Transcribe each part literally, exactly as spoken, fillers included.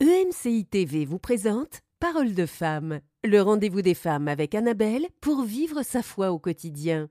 E M C I T V vous présente Parole de femme, le rendez-vous des femmes avec Annabelle pour vivre sa foi au quotidien.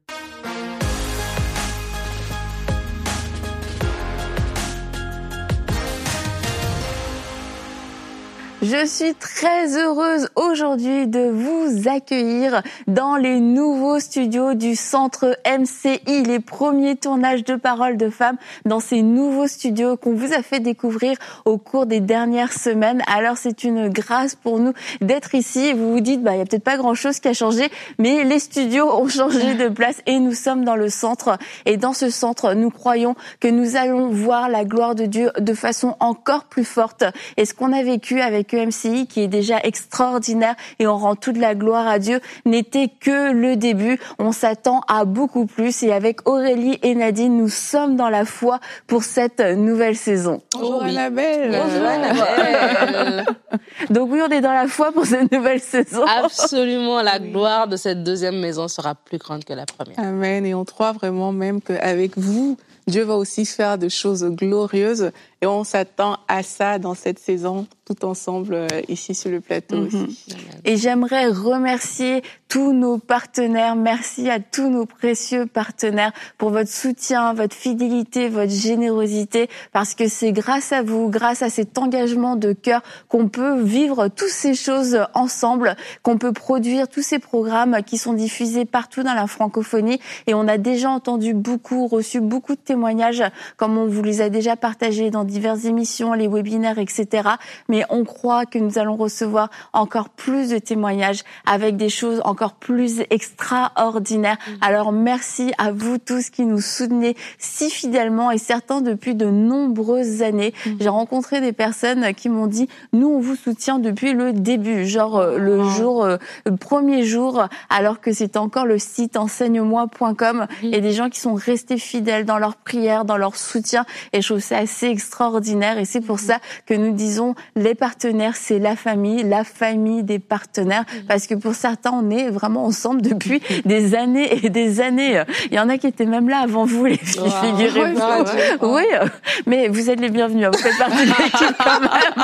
Je suis très heureuse aujourd'hui de vous accueillir dans les nouveaux studios du Centre M C I, les premiers tournages de Parole de femmes dans ces nouveaux studios qu'on vous a fait découvrir au cours des dernières semaines. Alors c'est une grâce pour nous d'être ici. Vous vous dites, bah il y a peut-être pas grand-chose qui a changé, mais les studios ont changé de place et nous sommes dans le centre. Et dans ce centre, nous croyons que nous allons voir la gloire de Dieu de façon encore plus forte. Et ce qu'on a vécu avec E M C I, qui est déjà extraordinaire et on rend toute la gloire à Dieu, n'était que le début. On s'attend à beaucoup plus et avec Aurélie et Nadine, nous sommes dans la foi pour cette nouvelle saison. Bonjour oh oui. Annabelle. Bonjour Annabelle. Donc oui, on est dans la foi pour cette nouvelle saison. Absolument, la gloire de cette deuxième maison sera plus grande que la première. Amen. Et on croit vraiment même qu'avec vous, Dieu va aussi faire de choses glorieuses et on s'attend à ça dans cette saison, tout ensemble euh, ici sur le plateau mm-hmm. aussi. Et j'aimerais remercier tous nos partenaires. Merci à tous nos précieux partenaires pour votre soutien, votre fidélité, votre générosité, parce que c'est grâce à vous, grâce à cet engagement de cœur qu'on peut vivre toutes ces choses ensemble, qu'on peut produire tous ces programmes qui sont diffusés partout dans la francophonie. Et on a déjà entendu beaucoup, reçu beaucoup de témoignages, comme on vous les a déjà partagés dans diverses émissions, les webinaires, et cetera. Mais on croit que nous allons recevoir encore plus de témoignages avec des choses encore plus extraordinaires. Mmh. Alors merci à vous tous qui nous soutenez si fidèlement et certains depuis de nombreuses années. Mmh. J'ai rencontré des personnes qui m'ont dit « Nous, on vous soutient depuis le début, genre euh, le jour, euh, le premier jour, alors que c'était encore le site enseigne moi point com. Mmh. Il y a des gens qui sont restés fidèles dans leur prière, dans leur soutien et je trouve ça assez extraordinaire. Et c'est pour ça que nous disons les partenaires, c'est la famille, la famille des partenaires. Parce que pour certains, on est vraiment ensemble depuis des années et des années. Il y en a qui étaient même là avant vous, les filles, wow. Figurez-vous. Ouais, ouais. Oui, mais vous êtes les bienvenus. Vous faites partie de l'équipe quand même.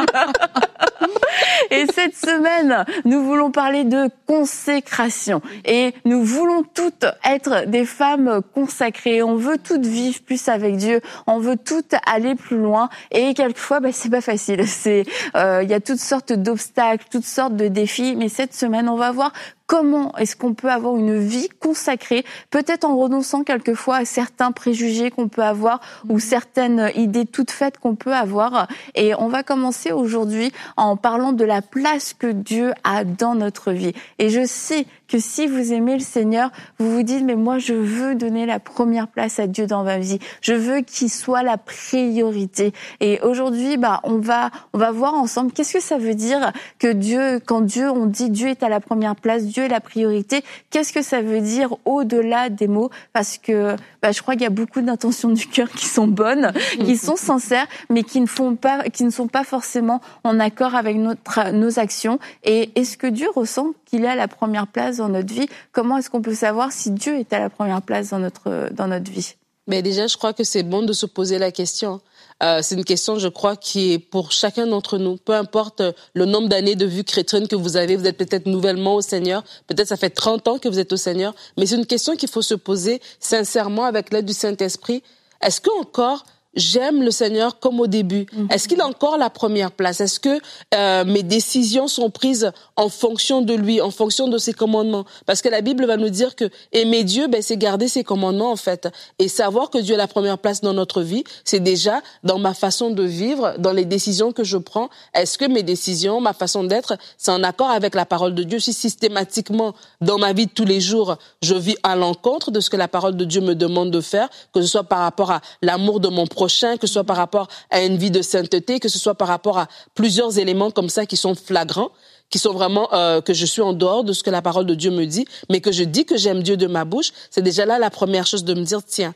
Et cette semaine, nous voulons parler de consécration. Et nous voulons toutes être des femmes consacrées. On veut toutes vivre plus avec Dieu. On veut toutes aller plus loin. Et quelquefois, bah, c'est pas facile. C'est, euh, il y a toutes sortes d'obstacles, toutes sortes de défis. Mais cette semaine, on va voir comment est-ce qu'on peut avoir une vie consacrée, peut-être en renonçant quelquefois à certains préjugés qu'on peut avoir ou certaines idées toutes faites qu'on peut avoir. Et on va commencer aujourd'hui en parlant de la place que Dieu a dans notre vie. Et je sais que si vous aimez le Seigneur, vous vous dites, mais moi, je veux donner la première place à Dieu dans ma vie. Je veux qu'il soit la priorité. Et aujourd'hui, bah, on va, on va voir ensemble qu'est-ce que ça veut dire que Dieu, quand Dieu, on dit Dieu est à la première place, Dieu est la priorité. Qu'est-ce que ça veut dire au-delà des mots? Parce que, bah, je crois qu'il y a beaucoup d'intentions du cœur qui sont bonnes, qui sont sincères, mais qui ne font pas, qui ne sont pas forcément en accord avec notre, nos actions. Et est-ce que Dieu ressent qu'il est à la première place dans notre vie? Comment est-ce qu'on peut savoir si Dieu est à la première place dans notre, dans notre vie? Mais déjà, je crois que c'est bon de se poser la question. Euh, c'est une question, je crois, qui est pour chacun d'entre nous. Peu importe le nombre d'années de vie chrétienne que vous avez, vous êtes peut-être nouvellement au Seigneur, peut-être ça fait trente ans que vous êtes au Seigneur, mais c'est une question qu'il faut se poser sincèrement avec l'aide du Saint-Esprit. Est-ce que encore j'aime le Seigneur comme au début? Mm-hmm. Est-ce qu'il a encore la première place? Est-ce que euh, mes décisions sont prises en fonction de lui, en fonction de ses commandements? Parce que la Bible va nous dire que aimer Dieu, ben, c'est garder ses commandements, en fait. Et savoir que Dieu a la première place dans notre vie, c'est déjà dans ma façon de vivre, dans les décisions que je prends. Est-ce que mes décisions, ma façon d'être, c'est en accord avec la parole de Dieu? Si systématiquement, dans ma vie de tous les jours, je vis à l'encontre de ce que la parole de Dieu me demande de faire, que ce soit par rapport à l'amour de mon prochain, que ce soit par rapport à une vie de sainteté, que ce soit par rapport à plusieurs éléments comme ça qui sont flagrants, qui sont vraiment euh, que je suis en dehors de ce que la parole de Dieu me dit, mais que je dis que j'aime Dieu de ma bouche, c'est déjà là la première chose de me dire, tiens,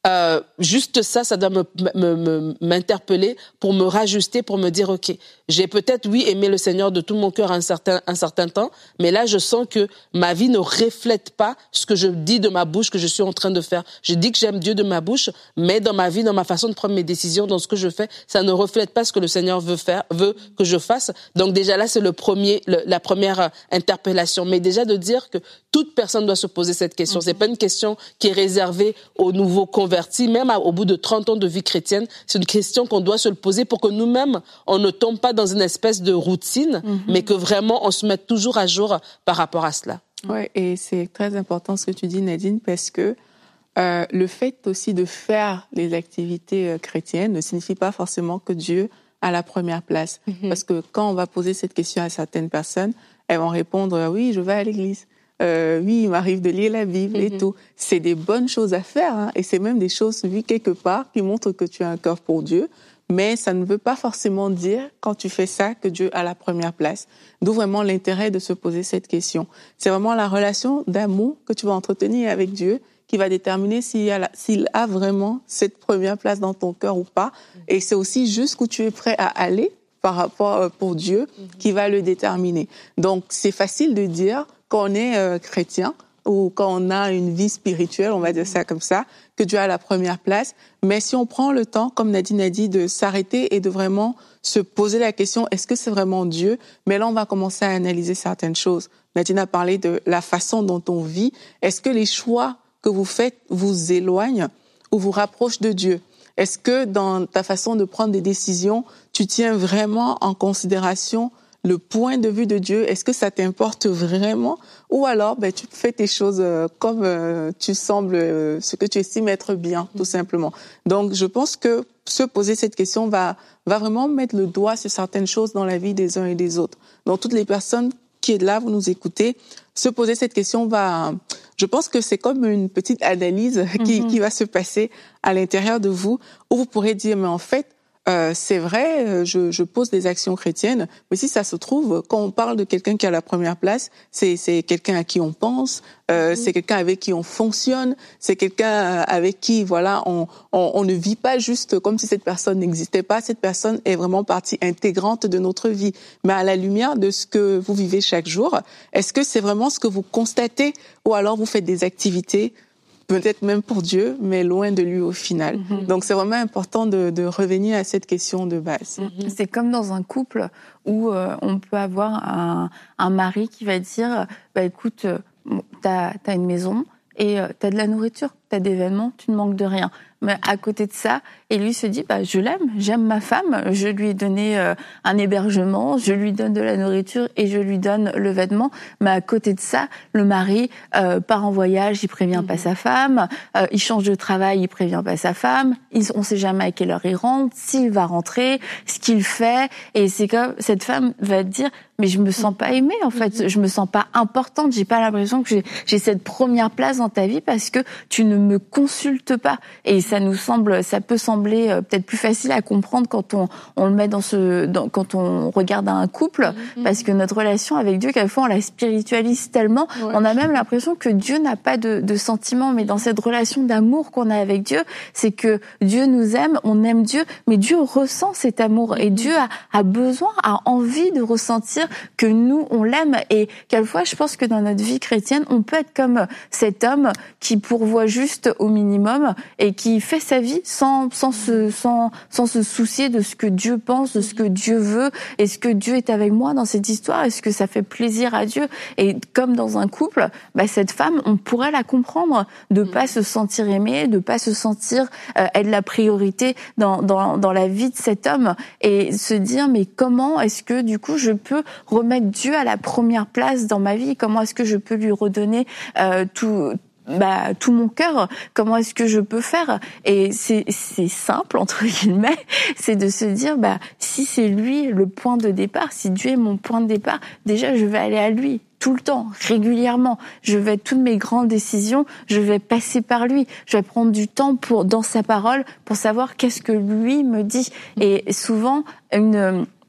Euh, juste ça, ça doit me, me, me, m'interpeller pour me rajuster, pour me dire, ok, j'ai peut-être, oui, aimé le Seigneur de tout mon cœur un certain, un certain temps, mais là, je sens que ma vie ne reflète pas ce que je dis de ma bouche, que je suis en train de faire. Je dis que j'aime Dieu de ma bouche, mais dans ma vie, dans ma façon de prendre mes décisions, dans ce que je fais, ça ne reflète pas ce que le Seigneur veut faire, veut que je fasse. Donc déjà là, c'est le premier, le, la première interpellation. Mais déjà de dire que toute personne doit se poser cette question. Mm-hmm. C'est pas une question qui est réservée aux nouveaux convertis. Même au bout de trente ans de vie chrétienne, c'est une question qu'on doit se poser pour que nous-mêmes, on ne tombe pas dans une espèce de routine, mm-hmm. mais que vraiment, on se mette toujours à jour par rapport à cela. Oui, et c'est très important ce que tu dis, Nadine, parce que euh, le fait aussi de faire les activités euh, chrétiennes ne signifie pas forcément que Dieu a la première place. Mm-hmm. Parce que quand on va poser cette question à certaines personnes, elles vont répondre « oui, je vais à l'église ». Euh, oui, il m'arrive de lire la Bible mm-hmm. et tout. C'est des bonnes choses à faire, hein, et c'est même des choses, vues quelque part, qui montrent que tu as un cœur pour Dieu. Mais ça ne veut pas forcément dire, quand tu fais ça, que Dieu a la première place. D'où vraiment l'intérêt de se poser cette question. C'est vraiment la relation d'amour que tu vas entretenir avec Dieu qui va déterminer s'il a, la, s'il a vraiment cette première place dans ton cœur ou pas. Et c'est aussi jusqu'où tu es prêt à aller par rapport pour Dieu qui va le déterminer. Donc, c'est facile de dire quand on est euh, chrétien ou quand on a une vie spirituelle, on va dire ça comme ça, que Dieu a la première place. Mais si on prend le temps, comme Nadine a dit, de s'arrêter et de vraiment se poser la question, est-ce que c'est vraiment Dieu? Mais là, on va commencer à analyser certaines choses. Nadine a parlé de la façon dont on vit. Est-ce que les choix que vous faites vous éloignent ou vous rapprochent de Dieu? Est-ce que dans ta façon de prendre des décisions, tu tiens vraiment en considération le point de vue de Dieu? Est-ce que ça t'importe vraiment? Ou alors, ben, tu fais tes choses euh, comme euh, tu sembles, euh, ce que tu estimes être bien, tout simplement. Donc, je pense que se poser cette question va, va vraiment mettre le doigt sur certaines choses dans la vie des uns et des autres. Donc, toutes les personnes qui êtes là, vous nous écoutez, se poser cette question va... Je pense que c'est comme une petite analyse qui, mm-hmm. qui va se passer à l'intérieur de vous, où vous pourrez dire, mais en fait, Euh, c'est vrai, je, je pose des actions chrétiennes, mais si ça se trouve, quand on parle de quelqu'un qui a la première place, c'est, c'est quelqu'un à qui on pense, euh, mmh. c'est quelqu'un avec qui on fonctionne, c'est quelqu'un avec qui, voilà, on, on, on ne vit pas juste comme si cette personne n'existait pas. Cette personne est vraiment partie intégrante de notre vie. Mais à la lumière de ce que vous vivez chaque jour, est-ce que c'est vraiment ce que vous constatez, ou alors vous faites des activités peut-être même pour Dieu, mais loin de lui au final. Mm-hmm. Donc, c'est vraiment important de, de revenir à cette question de base. Mm-hmm. C'est comme dans un couple où euh, on peut avoir un, un mari qui va dire bah, « écoute, euh, t'as, t'as une maison et euh, t'as de la nourriture, t'as des vêtements, tu ne manques de rien. » Mais à côté de ça, et lui se dit, bah, je l'aime, j'aime ma femme, je lui ai donné euh, un hébergement, je lui donne de la nourriture et je lui donne le vêtement. Mais à côté de ça, le mari euh, part en voyage, il prévient mmh. pas sa femme, euh, il change de travail, il prévient pas sa femme, il, on sait jamais à quelle heure il rentre, s'il va rentrer, ce qu'il fait. Et c'est comme, cette femme va dire, mais je me sens pas aimée, en fait, je me sens pas importante, j'ai pas l'impression que j'ai, j'ai cette première place dans ta vie parce que tu ne me consultes pas. Et ça nous semble, ça peut sembler euh, peut-être plus facile à comprendre quand on, on le met dans ce, dans, quand on regarde un couple, mmh. parce que notre relation avec Dieu, quelquefois, on la spiritualise tellement, ouais. on a même l'impression que Dieu n'a pas de, de sentiments, mais dans cette relation d'amour qu'on a avec Dieu, c'est que Dieu nous aime, on aime Dieu, mais Dieu ressent cet amour, et Dieu a, a besoin, a envie de ressentir que nous, on l'aime. Et quelquefois, je pense que dans notre vie chrétienne, on peut être comme cet homme qui pourvoit juste au minimum et qui fait sa vie sans, sans, se, sans, sans se soucier de ce que Dieu pense, de ce que Dieu veut. Est-ce que Dieu est avec moi dans cette histoire? Est-ce que ça fait plaisir à Dieu? Et comme dans un couple, bah, cette femme, on pourrait la comprendre, de pas se sentir aimée, de pas se sentir euh, être la priorité dans, dans, dans la vie de cet homme, et se dire, mais comment est-ce que du coup je peux remettre Dieu à la première place dans ma vie? Comment est-ce que je peux lui redonner euh, tout bah tout mon cœur? Comment est-ce que je peux faire? Et c'est c'est simple entre guillemets, c'est de se dire bah si c'est lui le point de départ, si Dieu est mon point de départ, déjà je vais aller à lui tout le temps, régulièrement. Je vais toutes mes grandes décisions, je vais passer par lui. Je vais prendre du temps pour dans sa parole pour savoir qu'est-ce que lui me dit. Et souvent une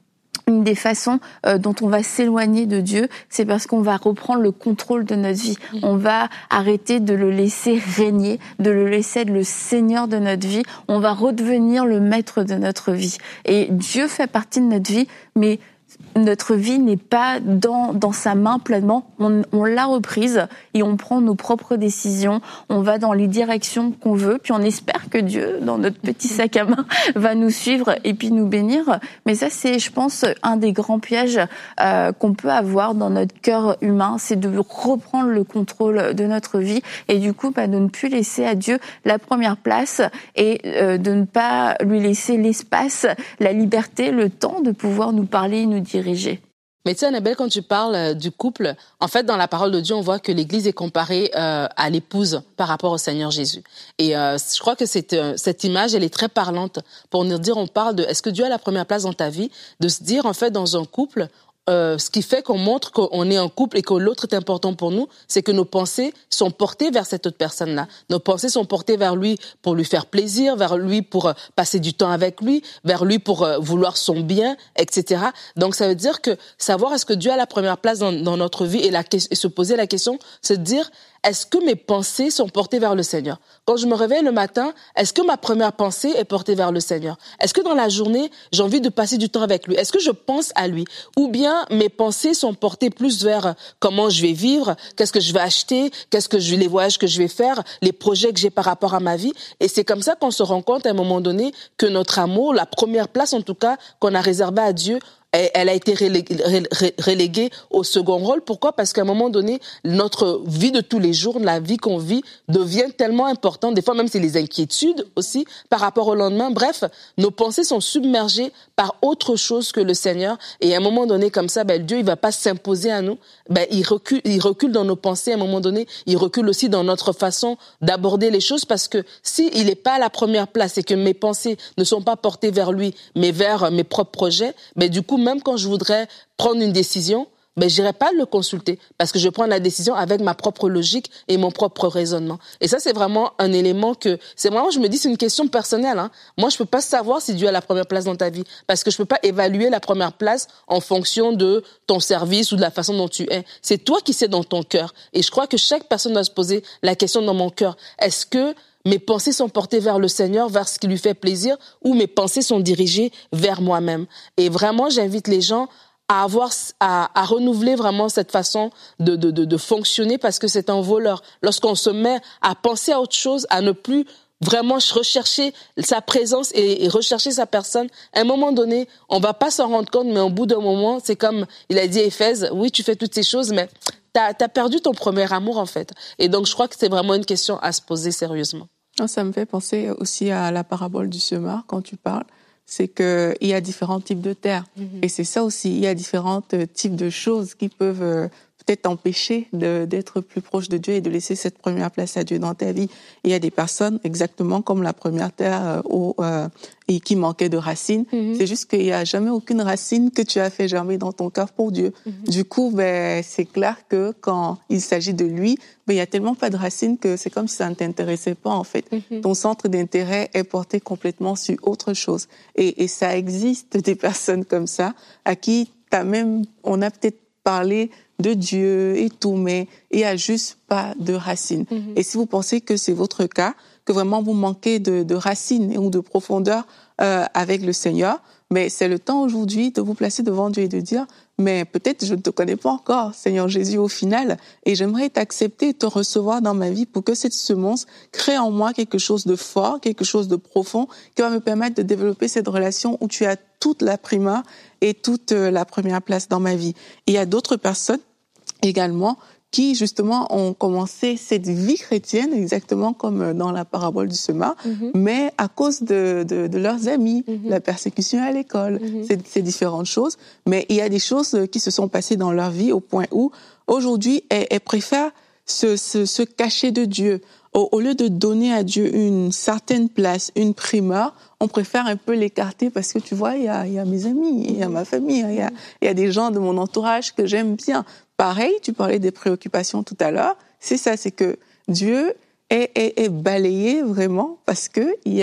une des façons euh, dont on va s'éloigner de Dieu, c'est parce qu'on va reprendre le contrôle de notre vie. Mmh. On va arrêter de le laisser régner, de le laisser être le Seigneur de notre vie. On va redevenir le maître de notre vie. Et Dieu fait partie de notre vie, mais notre vie n'est pas dans, dans sa main pleinement. On, on l'a reprise et on prend nos propres décisions. On va dans les directions qu'on veut. Puis on espère que Dieu, dans notre petit sac à main, va nous suivre et puis nous bénir. Mais ça, c'est, je pense, un des grands pièges euh, qu'on peut avoir dans notre cœur humain. C'est de reprendre le contrôle de notre vie et du coup, bah, de ne plus laisser à Dieu la première place et euh, de ne pas lui laisser l'espace, la liberté, le temps de pouvoir nous parler et nous diriger. Mais tu sais, Annabelle, quand tu parles du couple, en fait, dans la parole de Dieu, on voit que l'Église est comparée euh, à l'épouse par rapport au Seigneur Jésus. Et euh, je crois que cette, euh, cette image, elle est très parlante pour nous dire, on parle de, est-ce que Dieu a la première place dans ta vie? De se dire, en fait, dans un couple, Euh, ce qui fait qu'on montre qu'on est en couple et que l'autre est important pour nous, c'est que nos pensées sont portées vers cette autre personne-là. Nos pensées sont portées vers lui pour lui faire plaisir, vers lui pour euh, passer du temps avec lui, vers lui pour euh, vouloir son bien, et cetera. Donc ça veut dire que savoir est-ce que Dieu a la première place dans, dans notre vie et, la, et se poser la question, c'est de dire est-ce que mes pensées sont portées vers le Seigneur? Quand je me réveille le matin, est-ce que ma première pensée est portée vers le Seigneur? Est-ce que dans la journée, j'ai envie de passer du temps avec lui? Est-ce que je pense à lui? Ou bien mes pensées sont portées plus vers comment je vais vivre, qu'est-ce que je vais acheter, qu'est-ce que je, les voyages que je vais faire, les projets que j'ai par rapport à ma vie? Et c'est comme ça qu'on se rend compte à un moment donné que notre amour, la première place en tout cas qu'on a réservée à Dieu, elle a été reléguée au second rôle. Pourquoi? Parce qu'à un moment donné, notre vie de tous les jours, la vie qu'on vit, devient tellement importante. Des fois, même c'est les inquiétudes aussi par rapport au lendemain. Bref, nos pensées sont submergées par autre chose que le Seigneur. Et à un moment donné, comme ça, ben, Dieu, il va pas s'imposer à nous. Ben, il recule, il recule dans nos pensées. À un moment donné, il recule aussi dans notre façon d'aborder les choses, parce que si il est pas à la première place et que mes pensées ne sont pas portées vers lui, mais vers mes propres projets, ben, du coup, même quand je voudrais prendre une décision, ben, j'irai pas le consulter parce que je prends la décision avec ma propre logique et mon propre raisonnement. Et ça, c'est vraiment un élément que, c'est vraiment, je me dis, c'est une question personnelle, hein. Moi, je peux pas savoir si Dieu a la première place dans ta vie parce que je peux pas évaluer la première place en fonction de ton service ou de la façon dont tu es. C'est toi qui sais dans ton cœur. Et je crois que chaque personne doit se poser la question dans mon cœur. Est-ce que mes pensées sont portées vers le Seigneur, vers ce qui lui fait plaisir, ou mes pensées sont dirigées vers moi-même? Et vraiment, j'invite les gens à avoir, à, à renouveler vraiment cette façon de, de, de, de fonctionner, parce que c'est un voleur. Lorsqu'on se met à penser à autre chose, à ne plus vraiment rechercher sa présence et, et rechercher sa personne, à un moment donné, on va pas s'en rendre compte, mais au bout d'un moment, c'est comme il a dit à Éphèse, oui, tu fais toutes ces choses, mais t'as, t'as perdu ton premier amour, en fait. Et donc, je crois que c'est vraiment une question à se poser sérieusement. Ça me fait penser aussi à la parabole du semeur quand tu parles. C'est qu'il y a différents types de terres. Mmh. Et c'est ça aussi, il y a différents types de choses qui peuvent peut-être t'empêcher de, d'être plus proche de Dieu et de laisser cette première place à Dieu dans ta vie. Il y a des personnes exactement comme la première terre euh, où, euh, et qui manquait de racines. Mmh. C'est juste qu'il n'y a jamais aucune racine que tu as fait germer dans ton cœur pour Dieu. Mmh. Du coup, ben, c'est clair que quand il s'agit de lui, ben, il n'y a tellement pas de racines que c'est comme si ça ne t'intéressait pas, en fait. Mmh. Ton centre d'intérêt est porté complètement sur autre chose. Et, et ça existe des personnes comme ça à qui t'as même, on a peut-être parlé de Dieu et tout, mais il n'y a juste pas de racines. Mmh. Et si vous pensez que c'est votre cas, que vraiment vous manquez de, de racines ou de profondeur euh, avec le Seigneur, mais c'est le temps aujourd'hui de vous placer devant Dieu et de dire, mais peut-être je ne te connais pas encore, Seigneur Jésus, au final, et j'aimerais t'accepter et te recevoir dans ma vie pour que cette semence crée en moi quelque chose de fort, quelque chose de profond, qui va me permettre de développer cette relation où tu as toute la primeur et toute la première place dans ma vie. Et il y a d'autres personnes également qui, justement, ont commencé cette vie chrétienne, exactement comme dans la parabole du semeur, mm-hmm. mais à cause de, de, de leurs amis, mm-hmm. la persécution à l'école, mm-hmm. c'est, c'est différentes choses. Mais il y a des choses qui se sont passées dans leur vie au point où, aujourd'hui, elles, elles préfèrent se, se, se cacher de Dieu. Au, au lieu de donner à Dieu une certaine place, une primeur, on préfère un peu l'écarter parce que, tu vois, il y a, il y a mes amis, il y a ma famille, il y a, il y a des gens de mon entourage que j'aime bien. Pareil, tu parlais des préoccupations tout à l'heure, c'est ça, c'est que Dieu est, est, est balayé vraiment parce que il y a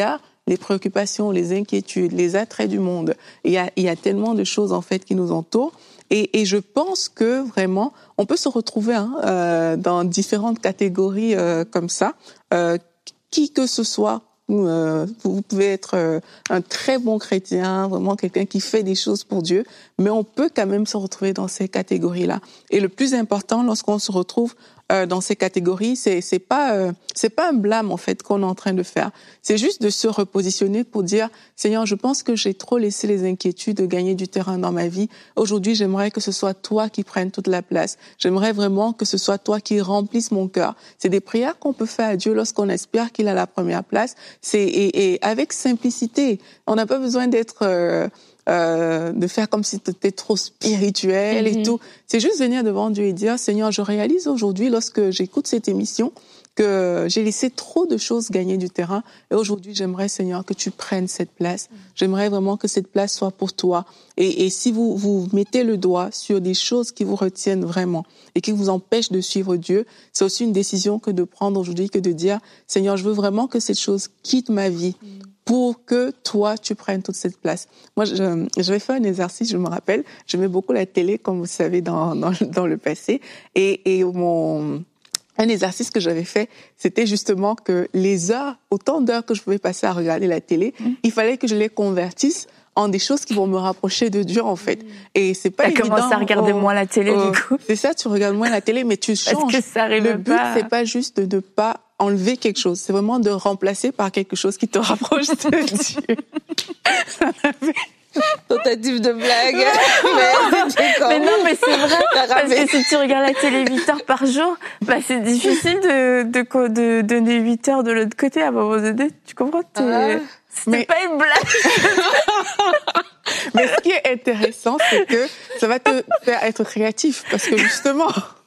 les préoccupations, les inquiétudes, les attraits du monde. Il y a, il y a tellement de choses en fait qui nous entourent. Et, et je pense que vraiment, on peut se retrouver hein, euh, dans différentes catégories euh, comme ça. Euh, qui que ce soit, euh, vous pouvez être euh, un très bon chrétien, vraiment quelqu'un qui fait des choses pour Dieu, mais on peut quand même se retrouver dans ces catégories-là. Et le plus important, lorsqu'on se retrouve euh, dans ces catégories, c'est c'est pas euh, c'est pas un blâme en fait qu'on est en train de faire. C'est juste de se repositionner pour dire Seigneur, je pense que j'ai trop laissé les inquiétudes gagner du terrain dans ma vie. Aujourd'hui, j'aimerais que ce soit toi qui prennes toute la place. J'aimerais vraiment que ce soit toi qui remplisse mon cœur. C'est des prières qu'on peut faire à Dieu lorsqu'on espère qu'il a la première place. C'est et, et avec simplicité. On n'a pas besoin d'être euh, Euh, de faire comme si tu étais trop spirituel mm-hmm. et tout. C'est juste venir devant Dieu et dire, Seigneur, je réalise aujourd'hui, lorsque j'écoute cette émission, que j'ai laissé trop de choses gagner du terrain. Et aujourd'hui, j'aimerais, Seigneur, que tu prennes cette place. J'aimerais vraiment que cette place soit pour toi. Et, et si vous, vous mettez le doigt sur des choses qui vous retiennent vraiment et qui vous empêchent de suivre Dieu, c'est aussi une décision que de prendre aujourd'hui, que de dire, Seigneur, je veux vraiment que cette chose quitte ma vie. Mm. Pour que toi, tu prennes toute cette place. Moi, je, je vais faire un exercice, je me rappelle, j'aimais beaucoup la télé, comme vous savez, dans, dans, dans le passé. Et, et mon, un exercice que j'avais fait, c'était justement que les heures, autant d'heures que je pouvais passer à regarder la télé, mmh. il fallait que je les convertisse en des choses qui vont me rapprocher de Dieu, en fait. Et c'est pas T'as évident. commencé à regarder oh, moins la télé, oh, du coup. C'est ça, tu regardes moins la télé, mais tu changes. Est-ce que ça arrive Le but, pas... c'est pas juste de ne pas enlever quelque chose. C'est vraiment de remplacer par quelque chose qui te rapproche de Dieu. Tentative de blague. mais, mais non, mais c'est vrai. Parce que si tu regardes la télé huit heures par jour, bah, c'est difficile de, de, de donner huit heures de l'autre côté à un moment donné. Tu comprends? Ah, c'était mais... pas une blague. Mais ce qui est intéressant, c'est que ça va te faire être créatif. Parce que justement,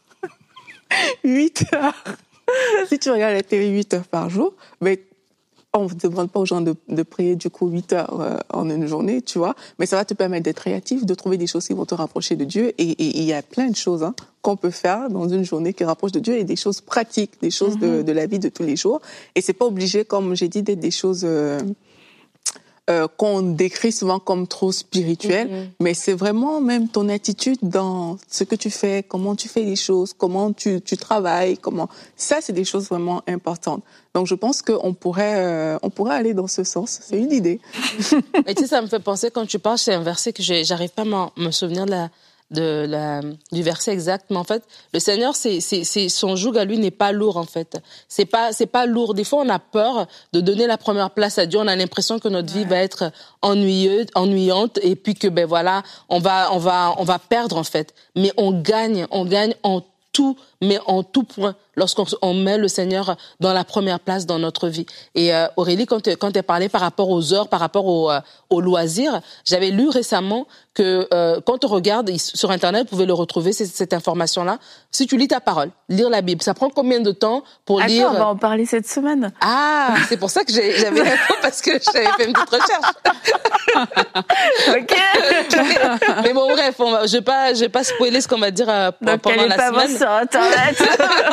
huit heures, si tu regardes la télé huit heures par jour, mais on ne demande pas aux gens de, de prier du coup huit heures euh, en une journée, tu vois, mais ça va te permettre d'être créatif, de trouver des choses qui vont te rapprocher de Dieu. Et il y a plein de choses hein, qu'on peut faire dans une journée qui rapproche de Dieu, et des choses pratiques, des choses mm-hmm. de, de la vie de tous les jours. Et c'est pas obligé, comme j'ai dit, d'être des choses euh, euh, qu'on décrit souvent comme trop spirituelles, mm-hmm. mais c'est vraiment même ton attitude dans ce que tu fais, comment tu fais les choses, comment tu, tu travailles, comment... Ça, c'est des choses vraiment importantes. Donc, je pense qu'on pourrait, euh, on pourrait aller dans ce sens. C'est une idée. Et tu sais, ça me fait penser, quand tu parles, c'est un verset que j'ai, j'arrive pas à me souvenir de la, de la, du verset exact. Mais en fait, le Seigneur, c'est, c'est, c'est, son joug à lui n'est pas lourd, en fait. C'est pas, c'est pas lourd. Des fois, on a peur de donner la première place à Dieu. On a l'impression que notre ouais. vie va être ennuyeuse, ennuyante, et puis que, ben voilà, on va, on va, on va perdre, en fait. Mais on gagne, on gagne en tout, mais en tout point, lorsqu'on on met le Seigneur dans la première place dans notre vie. Et euh, Aurélie, quand tu quand tu parlais par rapport aux heures, par rapport au, euh, aux loisirs, j'avais lu récemment que euh, quand on regarde sur Internet, vous pouvez le retrouver, cette, cette information-là. Si tu lis ta parole, lire la Bible, ça prend combien de temps pour Attends, lire? On va en parler cette semaine. Ah, c'est pour ça que j'ai, j'avais répondu, parce que j'avais fait une petite recherche. Ok. mais, mais bon, bref, on va, je vais pas, je vais pas spoiler ce qu'on va dire euh, Donc, pendant la pas semaine. Sur Internet.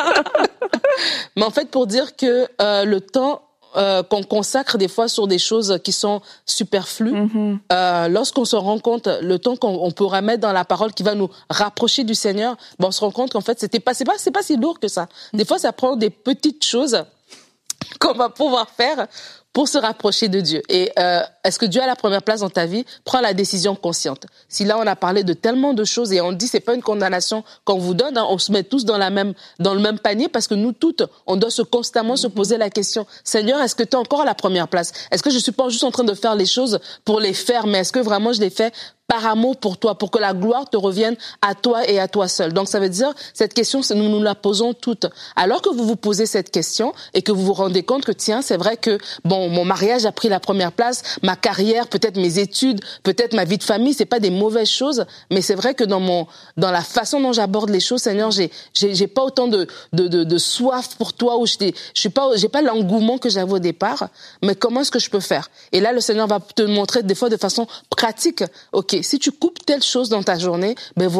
Mais en fait, pour dire que euh, le temps euh, qu'on consacre des fois sur des choses qui sont superflues, mm-hmm. euh, lorsqu'on se rend compte, le temps qu'on on pourra mettre dans la parole qui va nous rapprocher du Seigneur, ben on se rend compte qu'en fait, c'était pas, c'est pas, c'est pas si lourd que ça. Des fois, ça prend des petites choses qu'on va pouvoir faire pour se rapprocher de Dieu. Et euh, est-ce que Dieu a la première place dans ta vie? Prends la décision consciente. Si là, on a parlé de tellement de choses et on dit c'est pas une condamnation qu'on vous donne, hein, on se met tous dans la même dans le même panier, parce que nous toutes, on doit se constamment mm-hmm. se poser la question, Seigneur, est-ce que tu es encore à la première place? Est-ce que je suis pas juste en train de faire les choses pour les faire, mais est-ce que vraiment je les fais par amour pour toi, pour que la gloire te revienne à toi et à toi seul? Donc ça veut dire, cette question, nous nous la posons toutes. Alors que vous vous posez cette question et que vous vous rendez compte que tiens, c'est vrai que bon, mon mariage a pris la première place, ma carrière, peut-être mes études, peut-être ma vie de famille, c'est pas des mauvaises choses, mais c'est vrai que dans mon, dans la façon dont j'aborde les choses, Seigneur, j'ai, j'ai, j'ai pas autant de, de, de, de soif pour toi, ou je, je suis pas, j'ai pas l'engouement que j'avais au départ, mais comment est-ce que je peux faire? Et là, le Seigneur va te montrer des fois de façon pratique. Ok, si tu coupes telle chose dans ta journée, ben voilà.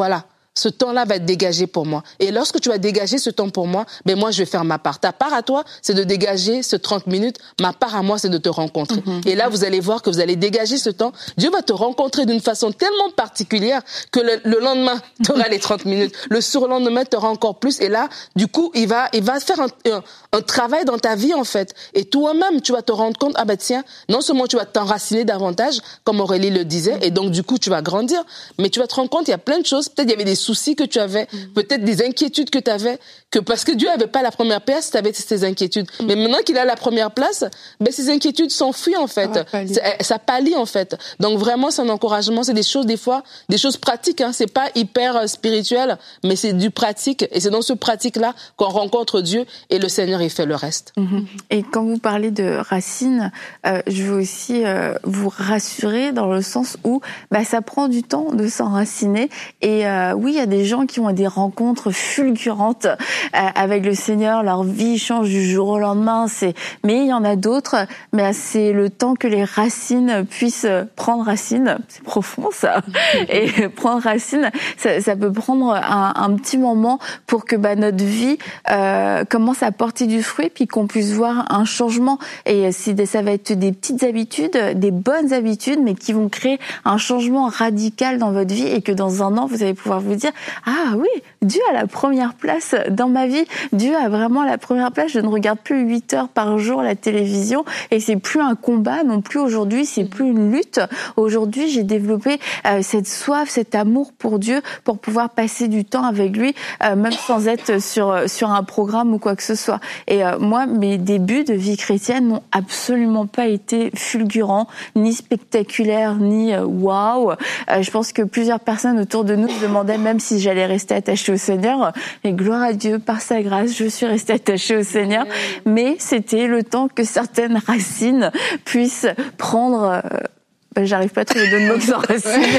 ce temps-là va être dégagé pour moi. Et lorsque tu vas dégager ce temps pour moi, ben moi, je vais faire ma part. Ta part à toi, c'est de dégager ce trente minutes. Ma part à moi, c'est de te rencontrer. Mm-hmm. Et là, vous allez voir que vous allez dégager ce temps. Dieu va te rencontrer d'une façon tellement particulière que le, le lendemain, tu auras les trente minutes. Le surlendemain, tu auras encore plus. Et là, du coup, il va, il va faire un, un, un travail dans ta vie, en fait. Et toi-même, tu vas te rendre compte, ah ben tiens, non seulement tu vas t'enraciner davantage, comme Aurélie le disait, et donc du coup, tu vas grandir, mais tu vas te rendre compte, il y a plein de choses. Peut-être il y avait des soucis que tu avais, mmh. peut-être des inquiétudes que tu avais, que parce que Dieu n'avait pas la première place, tu avais ces inquiétudes. Mmh. Mais maintenant qu'il a la première place, ben ces inquiétudes s'enfuient en fait. Ça, ça pâlit en fait. Donc vraiment, c'est un encouragement. C'est des choses des fois, des choses pratiques. Hein. C'est pas hyper spirituel, mais c'est du pratique. Et c'est dans ce pratique-là qu'on rencontre Dieu et le Seigneur il fait le reste. Mmh. Et quand vous parlez de racines, euh, je veux aussi euh, vous rassurer dans le sens où bah, ça prend du temps de s'enraciner. Et euh, oui, il y a des gens qui ont des rencontres fulgurantes euh, avec le Seigneur, leur vie change du jour au lendemain. C'est... Mais il y en a d'autres, mais c'est le temps que les racines puissent prendre racine. C'est profond ça. Et prendre racine, ça, ça peut prendre un, un petit moment pour que bah, notre vie euh, commence à porter du fruit, puis qu'on puisse voir un changement. Et c'est, ça va être des petites habitudes, des bonnes habitudes, mais qui vont créer un changement radical dans votre vie et que dans un an, vous allez pouvoir vous dire « Ah oui, Dieu a la première place dans ma vie. Dieu a vraiment la première place. Je ne regarde plus huit heures par jour la télévision et c'est plus un combat non plus aujourd'hui, c'est plus une lutte. Aujourd'hui, j'ai développé euh, cette soif, cet amour pour Dieu pour pouvoir passer du temps avec lui, euh, même sans être sur, sur un programme ou quoi que ce soit. » Et euh, moi, mes débuts de vie chrétienne n'ont absolument pas été fulgurants, ni spectaculaires, ni euh, waouh. Euh, je pense que plusieurs personnes autour de nous se demandaient même si j'allais rester attachée au Seigneur. Et gloire à Dieu, par sa grâce, je suis restée attachée au Seigneur. Mais c'était le temps que certaines racines puissent prendre... Euh, ben, j'arrive pas à trouver d'autres mots que s'enraciner.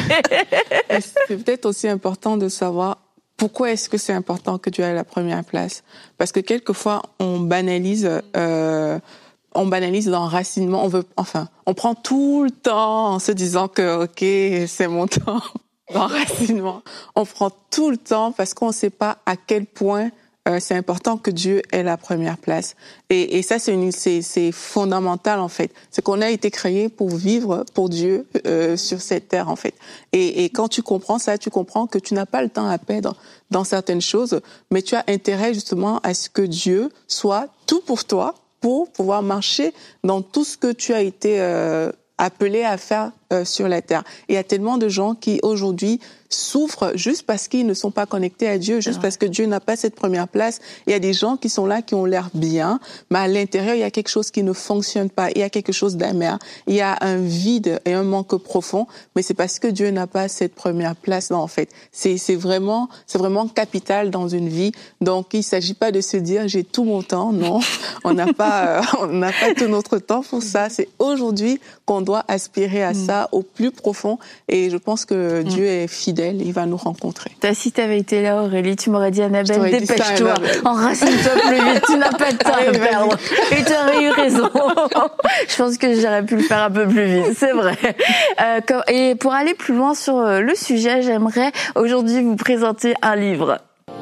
C'est peut-être aussi important de savoir pourquoi est-ce que c'est important que Dieu ait la première place. Parce que quelquefois, on banalise... Euh, on banalise l'enracinement, on veut, enfin, on prend tout le temps en se disant que, ok, c'est mon temps d'enracinement. On prend tout le temps parce qu'on ne sait pas à quel point euh, c'est important que Dieu ait la première place. Et, et ça, c'est, une, c'est, c'est fondamental, en fait. C'est qu'on a été créé pour vivre pour Dieu euh, sur cette terre, en fait. Et, et quand tu comprends ça, tu comprends que tu n'as pas le temps à perdre dans certaines choses, mais tu as intérêt, justement, à ce que Dieu soit tout pour toi, pour pouvoir marcher dans tout ce que tu as été euh, appelé à faire euh, sur la terre. Et il y a tellement de gens qui, aujourd'hui, souffrent juste parce qu'ils ne sont pas connectés à Dieu, juste parce que Dieu n'a pas cette première place. Il y a des gens qui sont là, qui ont l'air bien, mais à l'intérieur, il y a quelque chose qui ne fonctionne pas. Il y a quelque chose d'amer. Il y a un vide et un manque profond, mais c'est parce que Dieu n'a pas cette première place là, en fait. C'est, c'est vraiment, c'est vraiment capital dans une vie. Donc, il s'agit pas de se dire, j'ai tout mon temps. Non. On n'a pas, euh, on n'a pas tout notre temps pour ça. C'est aujourd'hui qu'on doit aspirer à ça au plus profond. Et je pense que Dieu est fidèle. Il va nous rencontrer. Si tu avais été là, Aurélie, tu m'aurais dit, Annabelle, dépêche-toi, enracine-toi plus vite, tu n'as pas de temps à perdre. Et tu aurais eu raison. Je pense que j'aurais pu le faire un peu plus vite, c'est vrai. Euh, et pour aller plus loin sur le sujet, j'aimerais aujourd'hui vous présenter un livre.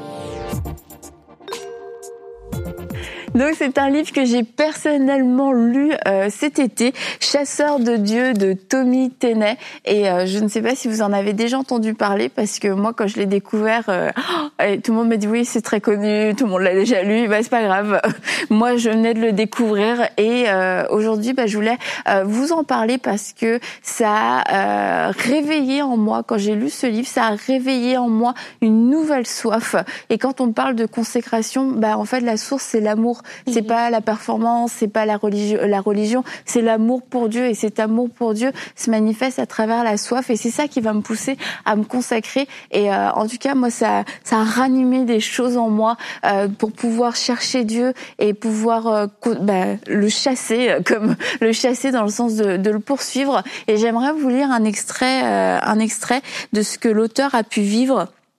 Donc c'est un livre que j'ai personnellement lu euh, cet été, Chasseur de Dieu de Tommy Tenney, et euh, je ne sais pas si vous en avez déjà entendu parler parce que moi quand je l'ai découvert, euh, tout le monde m'a dit oui c'est très connu, tout le monde l'a déjà lu, bah c'est pas grave. Moi je venais de le découvrir et euh, aujourd'hui bah, je voulais euh, vous en parler parce que ça a euh, réveillé en moi, quand j'ai lu ce livre, ça a réveillé en moi une nouvelle soif. Et quand on parle de consécration, bah en fait la source c'est l'amour. C'est pas la performance, c'est pas la religion, la religion, c'est l'amour pour Dieu. Et cet amour pour Dieu se manifeste à travers la soif. Et c'est ça qui va me pousser à me consacrer. Et euh, en tout cas, moi, ça, ça a ranimé des choses en moi euh, pour pouvoir chercher Dieu et pouvoir euh, bah, le chasser, comme le chasser dans le sens de, de le poursuivre. Et j'aimerais vous lire un extrait, euh, un extrait de ce que l'auteur a pu vivre.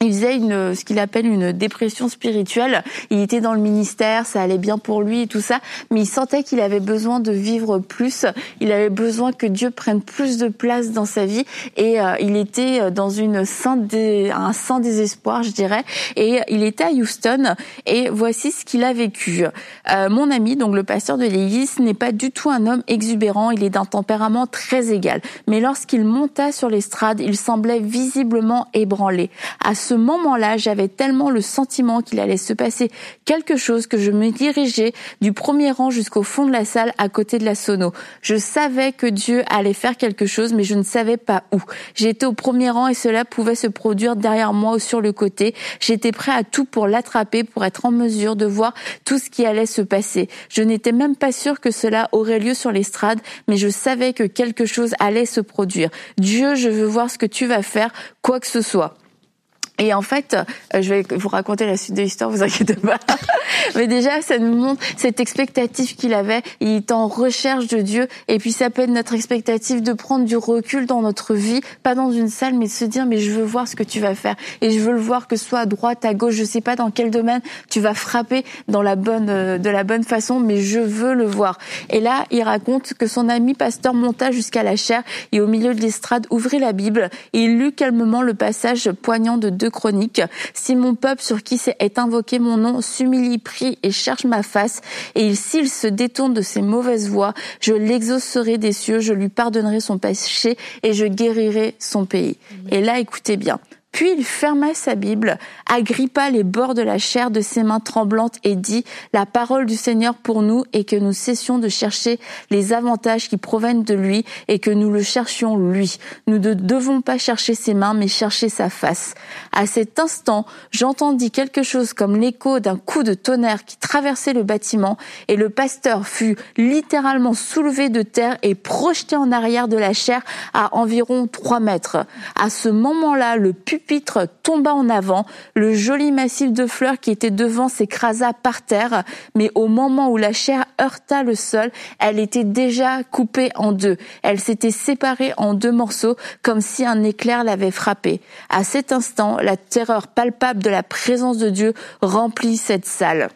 Il faisait une, ce qu'il appelle une dépression spirituelle. Il était dans le ministère, ça allait bien pour lui et tout ça, mais il sentait qu'il avait besoin de vivre plus. Il avait besoin que Dieu prenne plus de place dans sa vie et euh, il était dans une sainte dé, un saint désespoir, je dirais. Et il était à Houston et voici ce qu'il a vécu. Euh, mon ami, donc le pasteur de l'église, n'est pas du tout un homme exubérant. Il est d'un tempérament très égal. Mais lorsqu'il monta sur l'estrade, il semblait visiblement ébranlé. À ce moment-là, j'avais tellement le sentiment qu'il allait se passer quelque chose que je me dirigeais du premier rang jusqu'au fond de la salle à côté de la sono. Je savais que Dieu allait faire quelque chose, mais je ne savais pas où. J'étais au premier rang et cela pouvait se produire derrière moi ou sur le côté. J'étais prêt à tout pour l'attraper, pour être en mesure de voir tout ce qui allait se passer. Je n'étais même pas sûre que cela aurait lieu sur l'estrade, mais je savais que quelque chose allait se produire. Dieu, je veux voir ce que tu vas faire, quoi que ce soit. Et en fait, je vais vous raconter la suite de l'histoire, vous inquiétez pas. Mais déjà, ça nous montre cette expectative qu'il avait. Il est en recherche de Dieu. Et puis, ça peut être notre expectative de prendre du recul dans notre vie, pas dans une salle, mais de se dire, mais je veux voir ce que tu vas faire. Et je veux le voir que ce soit à droite, à gauche, je sais pas dans quel domaine tu vas frapper dans la bonne, de la bonne façon, mais je veux le voir. Et là, il raconte que son ami pasteur monta jusqu'à la chaire et au milieu de l'estrade ouvrit la Bible et il lut calmement le passage poignant de deux Chroniques. Si mon peuple sur qui est invoqué mon nom s'humilie, prie et cherche ma face, et il, s'il se détourne de ses mauvaises voies, je l'exaucerai des cieux, je lui pardonnerai son péché et je guérirai son pays. Mmh. Et là, écoutez bien. Puis il ferma sa Bible, agrippa les bords de la chaire de ses mains tremblantes et dit « La parole du Seigneur pour nous est que nous cessions de chercher les avantages qui proviennent de lui et que nous le cherchions lui. Nous ne devons pas chercher ses mains, mais chercher sa face. » À cet instant, j'entendis quelque chose comme l'écho d'un coup de tonnerre qui traversait le bâtiment et le pasteur fut littéralement soulevé de terre et projeté en arrière de la chaire à environ trois mètres. À ce moment-là, le pupitre pupitre tomba en avant, le joli massif de fleurs qui était devant s'écrasa par terre, mais au moment où la chaire heurta le sol, elle était déjà coupée en deux. Elle s'était séparée en deux morceaux, comme si un éclair l'avait frappée. À cet instant, la terreur palpable de la présence de Dieu remplit cette salle.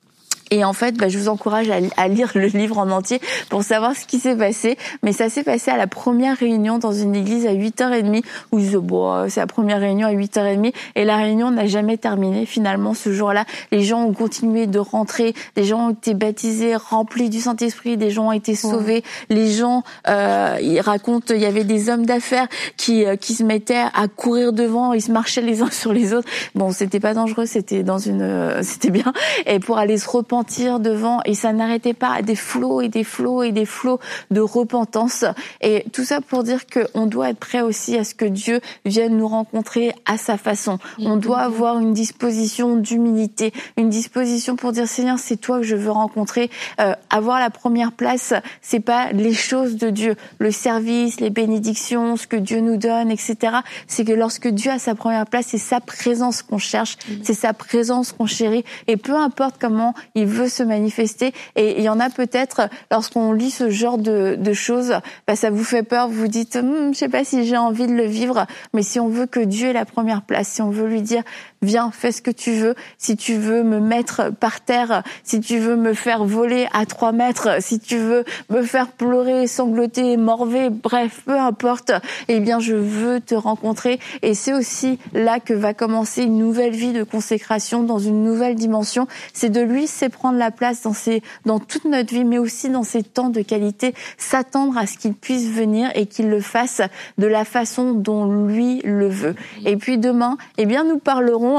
Et en fait, bah, je vous encourage à, à lire le livre en entier pour savoir ce qui s'est passé. Mais ça s'est passé à la première réunion dans une église à huit heures trente, où ils disaient, bon, c'est la première réunion à huit heures trente, et la réunion n'a jamais terminé. Finalement, ce jour-là, les gens ont continué de rentrer, des gens ont été baptisés, remplis du Saint-Esprit, des gens ont été sauvés. Ouais. Les gens, euh, ils racontent, il y avait des hommes d'affaires qui euh, qui se mettaient à courir devant, ils se marchaient les uns sur les autres. Bon, c'était pas dangereux, c'était dans une, euh, c'était bien. Et pour aller se repentir devant, et ça n'arrêtait pas, des flots et des flots et des flots de repentance. Et tout ça pour dire qu'on doit être prêt aussi à ce que Dieu vienne nous rencontrer à sa façon. On doit avoir une disposition d'humilité, une disposition pour dire Seigneur, c'est toi que je veux rencontrer. Euh, avoir la première place, c'est pas les choses de Dieu, le service, les bénédictions, ce que Dieu nous donne, et cetera. C'est que lorsque Dieu a sa première place, c'est sa présence qu'on cherche, c'est sa présence qu'on chérit. Et peu importe comment il veut se manifester, et il y en a peut-être, lorsqu'on lit ce genre de, de choses, bah, ça vous fait peur, vous vous dites hm, je sais pas si j'ai envie de le vivre, mais si on veut que Dieu ait la première place, si on veut lui dire viens, fais ce que tu veux, si tu veux me mettre par terre, si tu veux me faire voler à trois mètres, si tu veux me faire pleurer, sangloter, morver, bref, peu importe, eh bien je veux te rencontrer. Et c'est aussi là que va commencer une nouvelle vie de consécration dans une nouvelle dimension. C'est de lui, c'est prendre la place dans ses, dans toute notre vie, mais aussi dans ces temps de qualité, s'attendre à ce qu'il puisse venir et qu'il le fasse de la façon dont lui le veut. Et puis demain, eh bien nous parlerons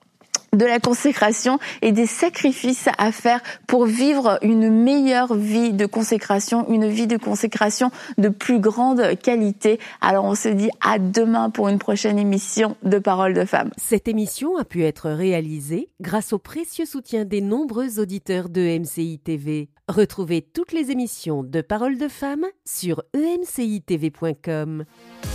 de la consécration et des sacrifices à faire pour vivre une meilleure vie de consécration, une vie de consécration de plus grande qualité. Alors on se dit à demain pour une prochaine émission de Paroles de Femmes. Cette émission a pu être réalisée grâce au précieux soutien des nombreux auditeurs de M C I T V. Retrouvez toutes les émissions de Paroles de Femmes sur e m c i t v point com.